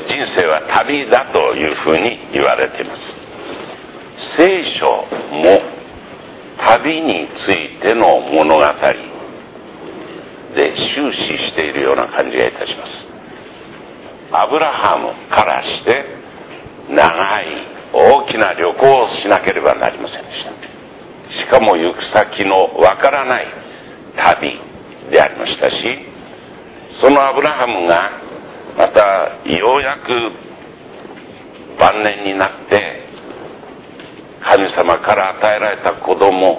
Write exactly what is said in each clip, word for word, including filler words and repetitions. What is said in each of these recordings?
人生は旅だというふうに言われています。聖書も旅についての物語で終始しているような感じがいたします。アブラハムからして長い大きな旅行をしなければなりませんでした。しかも行く先のわからない旅でありましたし、そのアブラハムがまたようやく晩年になって神様から与えられた子供を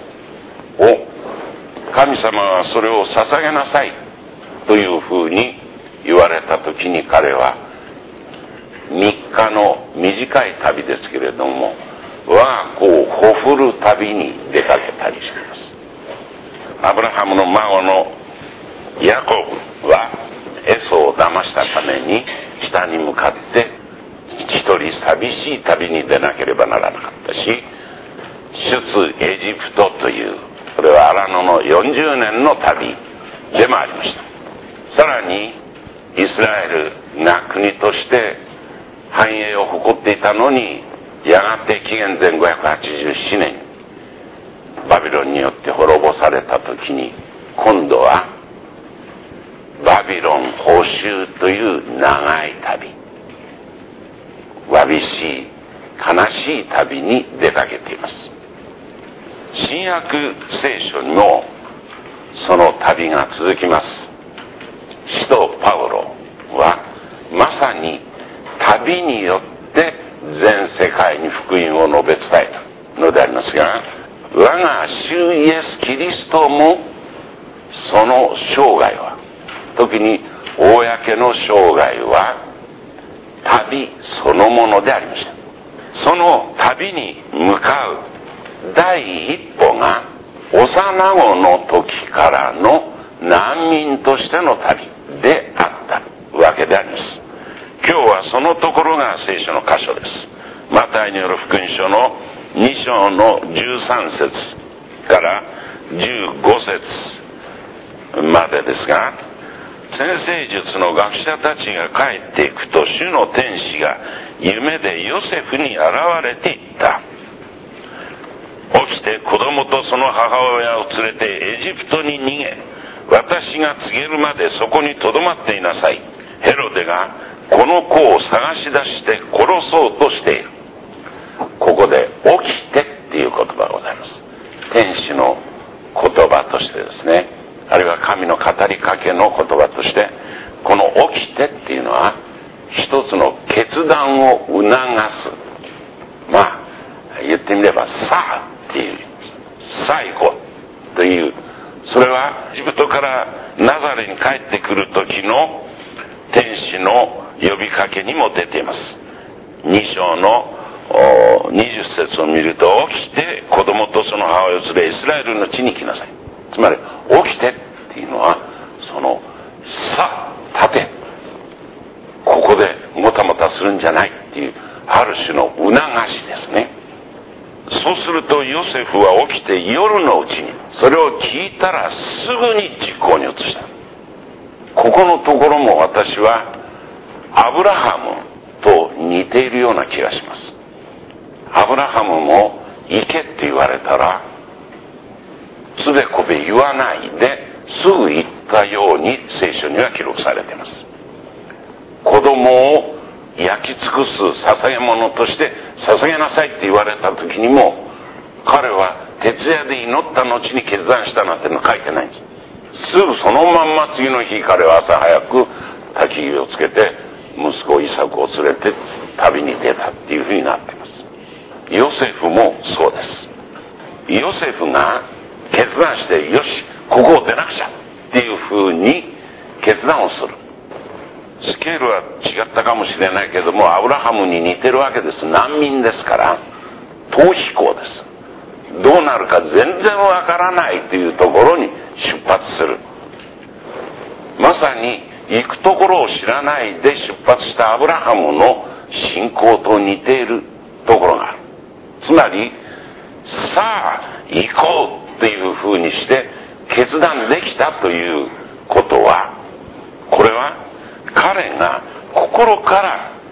神様はそれを捧げなさいというふうに言われた時に、彼はみっかの短い旅ですけれども我が子をほふる旅に出かけたりしています。アブラハムの孫のヤコブはエソを騙したために北に向かって一人寂しい旅に出なければならなかったし、出エジプトというこれは荒野のよんじゅうねんの旅でもありました。さらにイスラエルが国として繁栄を誇っていたのに、やがて紀元前ごひゃくはちじゅうななねんバビロンによって滅ぼされた時に、今度はバビロン報酬という長い旅、わびしい悲しい旅に出かけています。新約聖書にもその旅が続きます。使徒パウロはまさに旅によって全世界に福音を述べ伝えたのでありますが、我が主イエスキリストもその生涯は、特に公の生涯は旅そのものでありました。その旅に向かう第一歩が幼子の時からの難民としての旅であったわけであります。今日はそのところが聖書の箇所です。マタイによる福音書のに章のじゅうさん節からじゅうご節までですが、占星術の学者たちが帰っていくと、主の天使が夢でヨセフに現れていった。起きて子供とその母親を連れてエジプトに逃げ、私が告げるまでそこにとどまっていなさい。ヘロデがこの子を探し出して殺そうとしている。ここで起きてっていう言葉がございます。天使の言葉としてですね、あるいは神の語りかけの言葉として、この起きてっていうのは一つの決断を促す、まあ言ってみればさあっていう最後という、それはエジプトからナザレに帰ってくる時の天使の呼びかけにも出ています。に章のにじゅっ節を見ると、起きて子供とその母親を連れイスラエルの地に来なさい。つまり起きてっていうのは、そのさあ立て、ここでもたもたするんじゃないっていうある種の促しですね。そうするとヨセフは起きて夜のうちにそれを聞いたらすぐに実行に移した。ここのところも私はアブラハムと似ているような気がします。アブラハムも行けって言われたらつべこべ言わないですぐ行ったように聖書には記録されています。子供を焼き尽くす捧げ物として捧げなさいって言われた時にも、彼は徹夜で祈った後に決断したなんての書いてないんです。すぐそのまんま次の日、彼は朝早く焚き火をつけて息子イサクを連れて旅に出たっていうふうになっています。ヨセフもそうです。ヨセフが決断して、よしここを出なくちゃっていうふうに決断をする。スケールは違ったかもしれないけれども、アブラハムに似てるわけです。難民ですから逃避行です。どうなるか全然わからないというところに出発する。まさに行くところを知らないで出発したアブラハムの信仰と似ているところがある。つまりさあ行こうというふうにして決断できたということは、これは彼が心から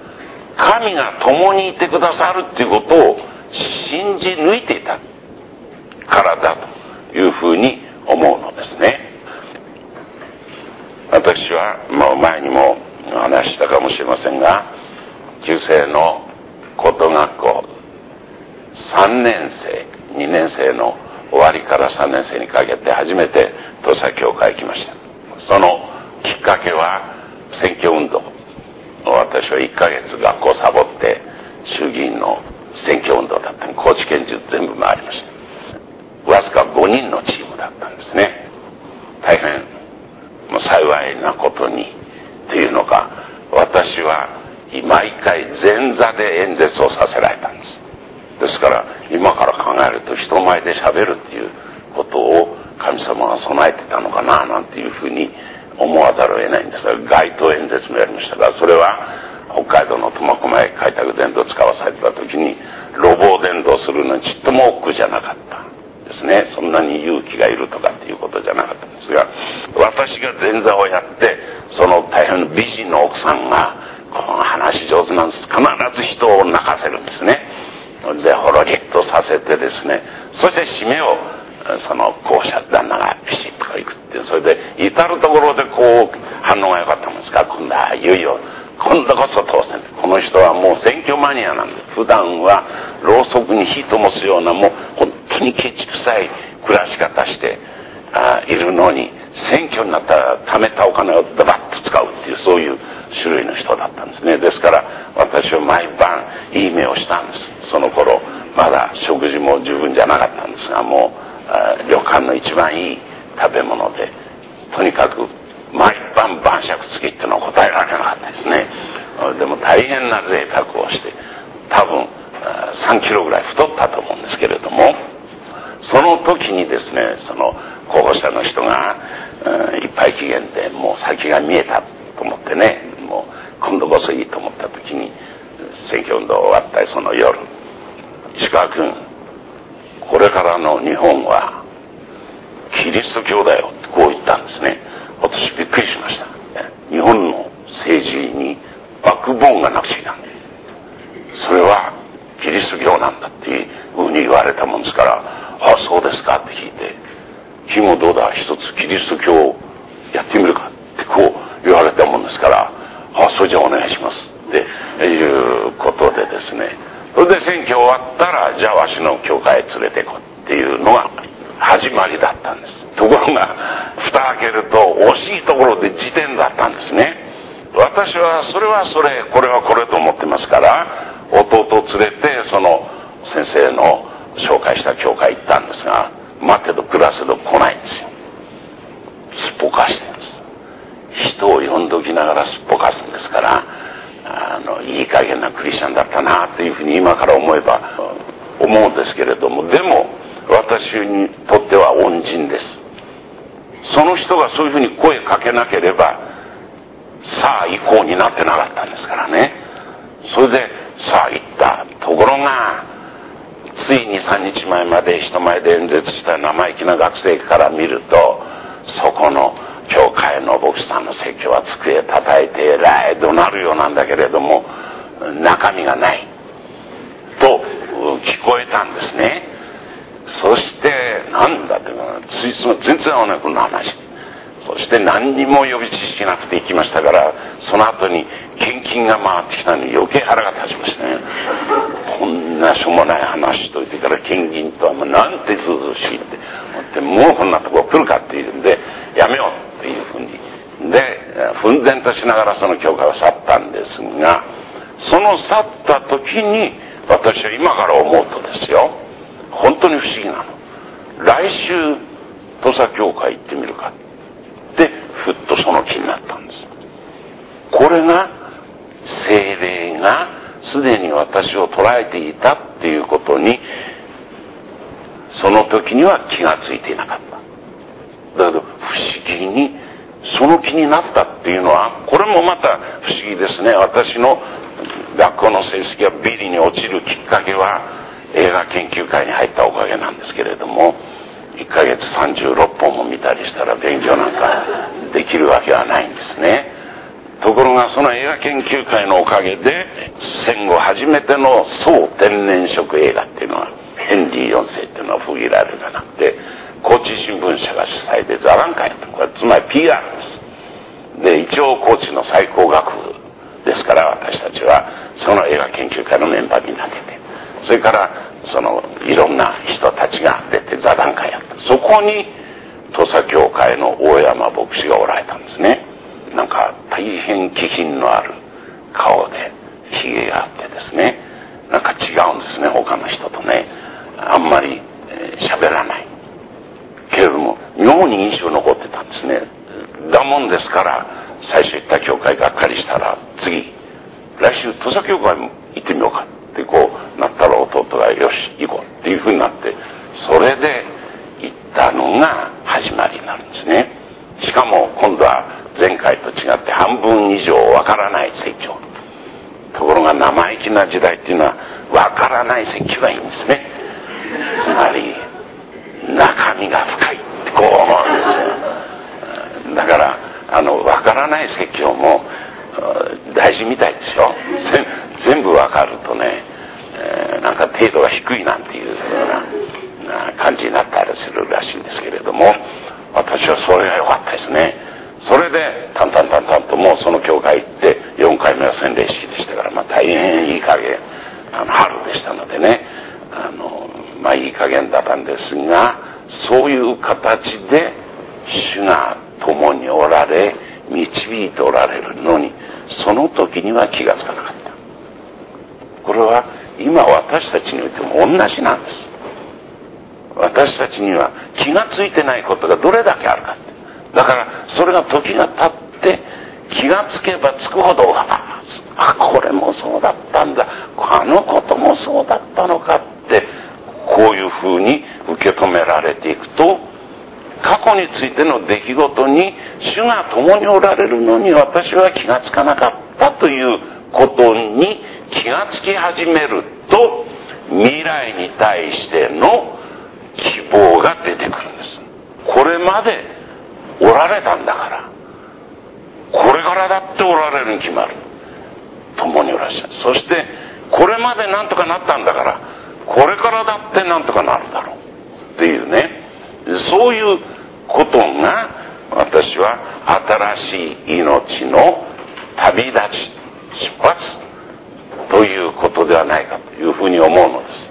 神が共にいてくださるっていうことを信じ抜いていたからだというふうに思うのですね。私はもう前にもお話ししたかもしれませんが、旧制の高等学校さんねん生にねん生の終わりからさんねん生にかけて初めて土佐教会行きました。そのきっかけは選挙運動。私はいっかげつ学校サボって衆議院の選挙運動だったのに高知県中全部回りました。わずかごにんのチームだったんですね。大変もう幸いなことにというのか、私は毎回前座で演説をさせられたんです。ですから今から考えると人前で喋るっていうことを神様が備えてたのかななんていうふうに思わざるを得ないんですが、街頭演説もやりましたが、それは北海道の苫小牧開拓伝道を使わされた時に路傍伝道するのにちっとも億劫じゃなかったですね。そんなに勇気がいるとかっていうことじゃなかったんですが、私が前座をやってその大変美人の奥さんがこの話上手なんです。必ず人を泣かせるんですね。でほろりっとさせてですね、そして締めをその校舎旦那がピシッとこういくっていう、それで至るところでこう反応が良かったもんですから、今度はいよいよ今度こそ当選。この人はもう選挙マニアなんで、普段はろうそくに火灯すようなもう本当にケチくさい暮らし方してあいるのに、選挙になったら貯めたお金をドバッと使うっていう、そういう種類の人だったんですね。ですから私は毎晩いい目をしたんです。その頃まだ食事も十分じゃなかったんですが、もう旅館の一番いい食べ物で、とにかく毎晩晩酌付きっていうのは答えられなかったですね。でも大変な贅沢をして、多分さんキロぐらい太ったと思うんですけれども、その時にですね、その候補者の人がいっぱい期限でもう先が見えたと思ってね、もう今度こそいいと思った時に、選挙運動終わったりその夜、石川君、これからの日本はキリスト教だよってこう言ったんですね。私びっくりしました。日本の政治にバックボーンがなくちゃいけない。それはキリスト教なんだっていうふうに言われたもんですから、ああそうですかって聞いて、君もどうだ一つキリスト教をやってみるかってこう言われたもんですから、ああそれじゃお願いしますっていうことでですね、それで選挙終わったらじゃあわしの教会へ連れてこうっていうのが始まりだったんです。ところが蓋開けると惜しいところで辞典だったんですね。私はそれはそれ、これはこれと思ってますから、弟を連れてその先生の紹介した教会行ったんですが、待てど暮らせど来ないんですよ。すっぽかしてるんです。人を呼んどきながらすっぽかすんですから、あのいい加減なクリスチャンだったなというふうに今から思えば思うんですけれども、でも私にとっては恩人です。その人がそういうふうに声かけなければさあ行こうになってなかったんですからね。それでさあ行った。ところがついにさんにちまえまで人前で演説した生意気な学生から見ると、そこの教会の牧師さんの説教は机叩いてえらい怒鳴るようなんだけれども中身がないと聞こえたんですね。そしてなんだってついそ全然合わないこんな話。そして何にも予備知識なくて行きましたから、その後に献金が回ってきたのに余計腹が立ちましたね。こんなしょうもない話しといてから献金とはもうなんてずうずうしいって思って、もうこんなとこ来るかっていうんでやめようっていうふうにで奮然としながらその教会を去ったんですが、その去った時に私は今から思うとですよ、本当に不思議なの。来週土佐教会行ってみるかってふっとその気になったんです。これが聖霊がすでに私を捉えていたっていうことにその時には気がついていなかった。だけど不思議にその気になったっていうのは、これもまた不思議ですね。私の学校の成績がビリに落ちるきっかけは映画研究会に入ったおかげなんですけれども、いっかげつさんじゅうろっぽんも見たりしたら勉強なんかできるわけはないんですね。ところががその映画研究会のおかげで戦後初めての総天然色映画っていうのはヘンリーよんせいっていうのは封切られるがなくて、高知新聞社が主催で座談会やった。これつまり ピーアール です。で、一応高知の最高学部ですから、私たちはその映画研究会のメンバーになってて、それからそのいろんな人たちが出て座談会やった。そこに土佐教会の大山牧師がおられたんですね。なんか大変気品のある顔でひげがあってですね、なんか違うんですね、他の人とね。あんまり喋、えー、らないけれども妙に印象残ってたんですね。だもんですから最初行った教会がっかりしたら、次来週土佐教会も行ってみようかってこうなったら、弟がよし行こうっていうふうになって、それで行ったのが始まりになるんですね。しかも今度は前回と違って半分以上わからない説教。ところが生意気な時代っていうのはわからない説教がいいんですね。つまり中身が深いってこう思うんですよ。だからあのわからない説教も大事みたいですよ。全部わかるとね、えー、なんか程度が低いなんていうような感じになったりするらしいんですけれども、私はそれが良かったですね。それでタンタンタンタンともうその教会行ってよんかいめは洗礼式でしたから、まあ大変いい加減、あの春でしたのでね、あのまあいい加減だったんですが、そういう形で主が共におられ導いておられるのに、その時には気がつかなかった。これは今私たちにおいても同じなんです。私たちには気がついてないことがどれだけあるかって。だからそれが時が経って気がつけばつくほど、ああこれもそうだったんだ、あのこともそうだったのかって、こういうふうに受け止められていくと、過去についての出来事に主が共におられるのに私は気がつかなかったということに気がつき始めると、未来に対しての希望が出てくるんです。これまでおられたんだから、これからだっておられるに決まる。共におらっしゃる。そしてこれまでなんとかなったんだから、これからだってなんとかなるだろうっていうね、そういうことが私は新しい命の旅立ち、出発ということではないかというふうに思うのです。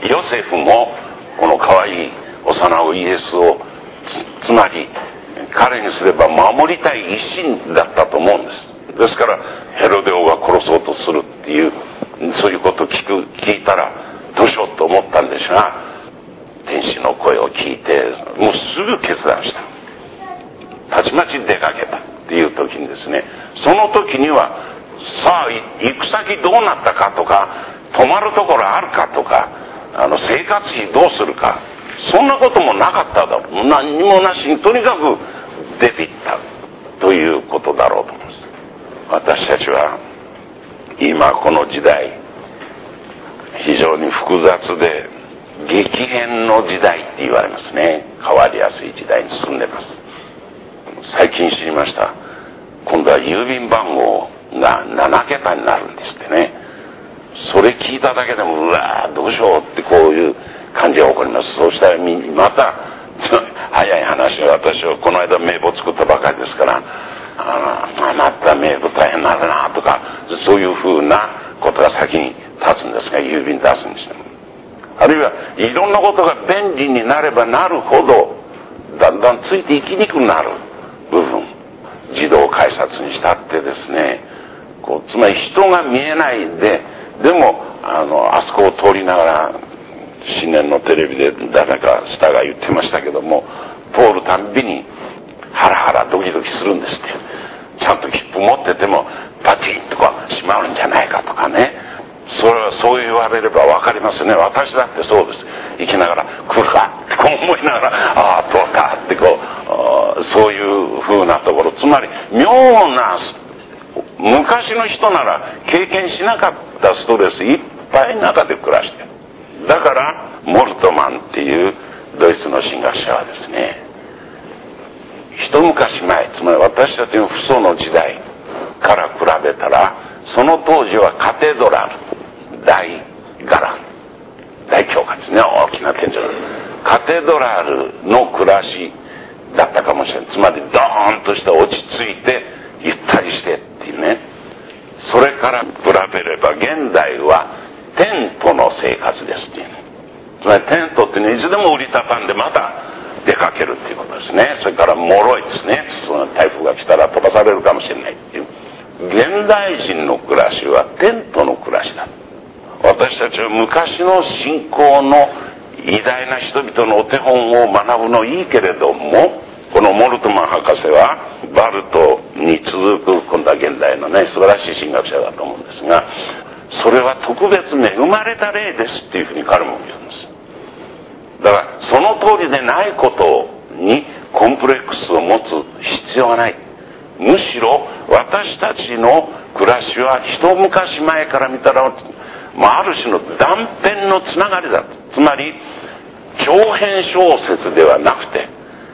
ヨセフもこの可愛い幼子イエスを つ, つまり彼にすれば守りたい一心だったと思うんです。ですからヘロデ王が殺そうとするっていう、そういうことを聞く聞いたらどうしようと思ったんですが、天使の声を聞いてもうすぐ決断した。たちまち出かけたっていう時にですね、その時にはさあ行く先どうなったかとか、泊まるところあるかとか、あの生活費どうするか、そんなこともなかっただろう。何にもなしにとにかく出て行ったということだろうと思います。私たちは今この時代非常に複雑で激変の時代って言われますね。変わりやすい時代に進んでます。最近知りました。今度は郵便番号がななけたになるんですってね。それ聞いただけでもうわーどうしようってこういう感じが起こります。そうしたらまた早い話は、私はこの間名簿作ったばかりですから、ああまた名簿大変になるなとか、そういうふうなことが先に立つんですが、郵便出すにしても、あるいはいろんなことが便利になればなるほどだんだんついていきにくくなる部分、自動改札にしたってですね、こうつまり人が見えないで、でもあのあそこを通りながら、新年のテレビで誰かスターが言ってましたけども、通るたんびにハラハラドキドキするんですって。ちゃんと切符持っててもパチンとか閉まるんじゃないかとかね、それはそう言われれば分かりますよね。私だってそうです。行きながら来るかってこう思いながら、ああ通ったってこう、そういう風なところ、つまり妙な、昔の人なら経験しなかったストレスいっぱいの中で暮らしてる。だからモルトマンっていうドイツの神学者はですね、一昔前、つまり私たちの父祖の時代から比べたら、その当時はカテドラル、大伽藍、大教会ですね、大きな天井。カテドラルの暮らしだったかもしれない。つまりドーンとした落ち着いてゆったりしてっていうね。それから比べれば現代はテントの生活ですっていうね。つまりテントっていうのはいつでも折りたたんでまた出かけるっていうことですね。それから脆いですね。その台風が来たら飛ばされるかもしれないっていう。現代人の暮らしはテントの暮らしだ。私たちは昔の信仰の偉大な人々のお手本を学ぶのいいけれども、このモルトマン博士はバルトに続く今度は現代のね素晴らしい神学者だと思うんですが、それは特別恵まれた例ですっていうふうに彼も言うんです。だからその通りでないことにコンプレックスを持つ必要はない。むしろ私たちの暮らしは一昔前から見たら、まあ、ある種の断片のつながりだ。つまり長編小説ではなくて、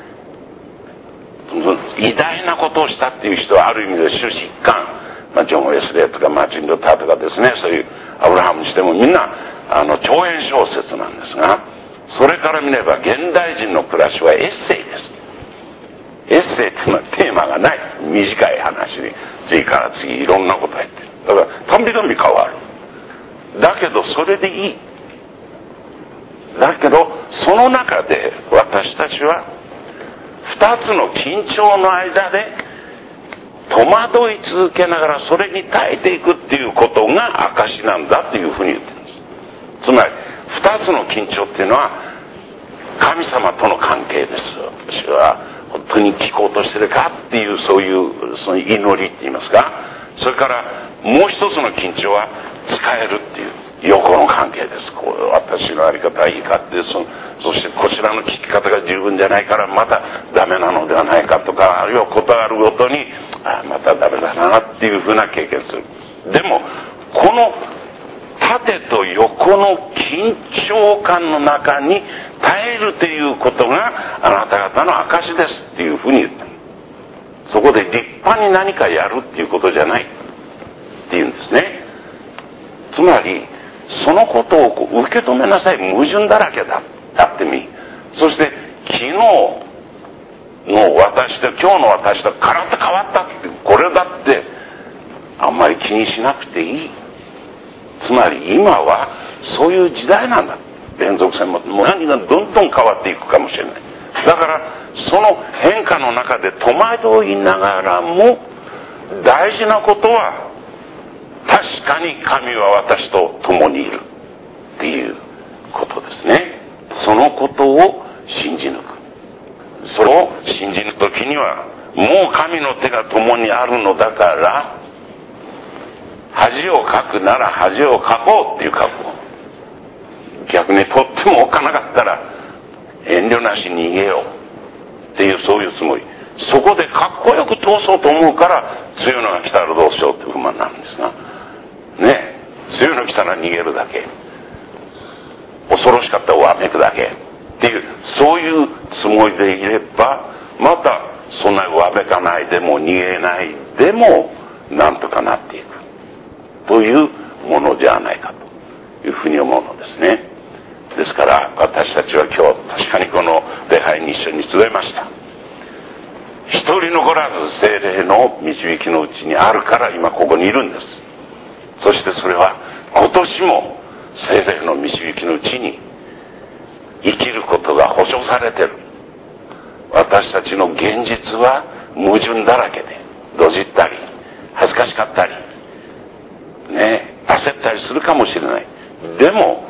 偉大なことをしたっていう人はある意味で終始一貫、まあ、ジョン・ウェスレーとかマーチン・ルターとかですね、そういうアブラハムにしてもみんなあの長編小説なんですが、それから見れば現代人の暮らしはエッセイです。エッセイっていうのはテーマがない。短い話に次から次いろんなこと入ってる。だからたんびたんび変わる。だけどそれでいい。だけどその中で私たちは二つの緊張の間で戸惑い続けながらそれに耐えていくっていうことが証なんだというふうに言ってるんです。つまり二つの緊張っていうのは神様との関係です。私は本当に聞こうとしてるかっていうそういうその祈りって言いますか、それからもう一つの緊張は使えるっていう横の関係です。こう私の在り方はいいかって、そそしてこちらの聞き方が十分じゃないからまたダメなのではないかとか、あるいはことあるごとにあまたダメだなっていうふうな経験する。でもこの縦と横の緊張感の中に耐えるということがあなた方の証ですっていうふうに言ってる。そこで立派に何かやるっていうことじゃないっていうんですね。つまりそのことをこう受け止めなさい。矛盾だらけだ。やってみ。そして昨日の私と今日の私とガラッと変わったって、これだってあんまり気にしなくていい。つまり今はそういう時代なんだ。連続線ももう何がどんどん変わっていくかもしれない。だからその変化の中で戸惑いながらも大事なことは、確かに神は私と共にいるっていうことですね。そのことを信じ抜く。それを信じ抜くときにはもう神の手が共にあるのだから、恥をかくなら恥をかこうっていう覚悟。逆にとってもおっかなかったら遠慮なしに逃げようっていう、そういうつもり。そこでかっこよく通そうと思うから強いのが来たらどうしようっていう不満なんですがね。強いの来たら逃げるだけ、恐ろしかったらわめくだけっていう、そういうつもりでいれば、またそんなにわめかないでも逃げないでもなんとかなっていくというものじゃないかというふうに思うのですね。ですから私たちは今日確かにこの礼拝に一緒に集えました。一人残らず聖霊の導きのうちにあるから今ここにいるんです。そしてそれは今年も聖霊の導きのうちに生きることが保証されている。私たちの現実は矛盾だらけで、どじったり恥ずかしかったりね、焦ったりするかもしれない。でも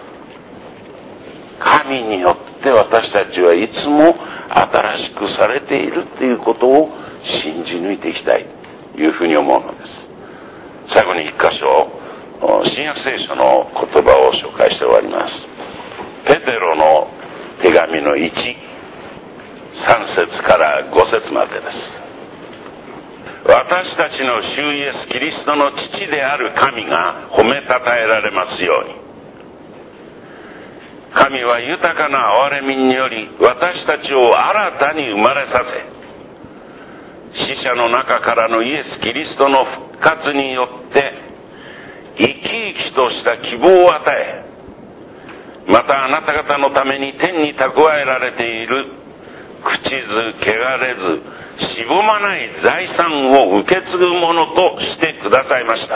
神によって私たちはいつも新しくされているっていうことを信じ抜いていきたいというふうに思うのです。最後に一箇所新約聖書の言葉を紹介して終わります。ペテロの手紙のいち、さん節からご節までです。私たちの主イエスキリストの父である神が褒めたたえられますように。神は豊かな憐れみにより私たちを新たに生まれさせ、 死者の中からのイエス・キリストの復活によって生き生きとした希望を与え、またあなた方のために天に蓄えられている朽ちず汚れずしぼまない財産を受け継ぐものとしてくださいました。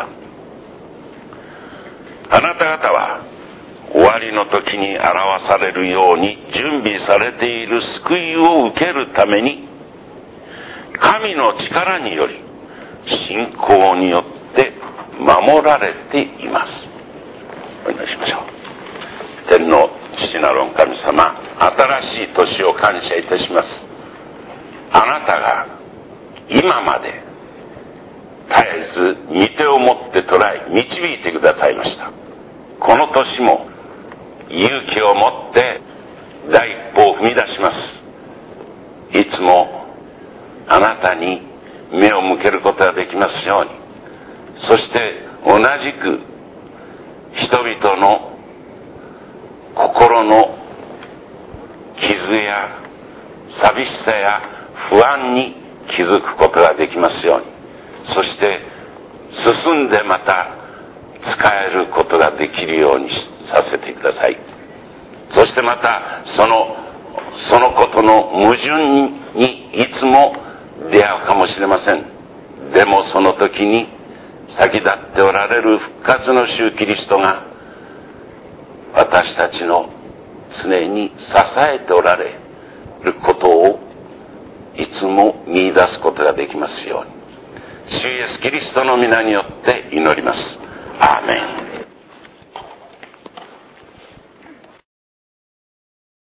あなた方は終わりの時に表されるように準備されている救いを受けるために、神の力により信仰によって守られています。お祈りしましょう。天の父なる神様、新しい年を感謝いたします。あなたが今まで絶えず御手を持って捉え導いてくださいました。この年も勇気を持って第一歩を踏み出します。いつもあなたに目を向けることができますように、そして同じく人々の心の傷や寂しさや不安に気づくことができますように、そして進んでまた使えることができるようにさせてください。そしてまたそのそのことの矛盾にいつも出会うかもしれません。でもその時に先立っておられる復活の主キリストが私たちの常に支えておられることをいつも見出すことができますように、主イエスキリストの皆によって祈ります。アーメン。